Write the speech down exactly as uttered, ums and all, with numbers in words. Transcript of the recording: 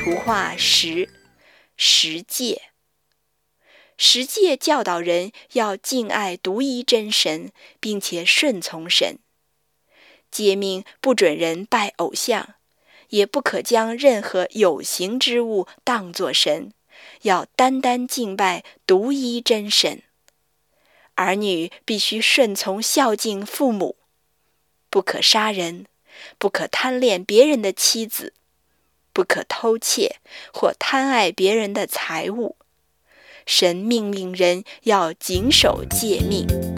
图画十，十戒。十戒教导人要敬爱独一真神，并且顺从神。诫命不准人拜偶像，也不可将任何有形之物当作神，要单单敬拜独一真神。儿女必须顺从孝敬父母，不可杀人，不可贪恋别人的妻子，不可偷窃或贪爱别人的财物。神命令人要谨守诫命。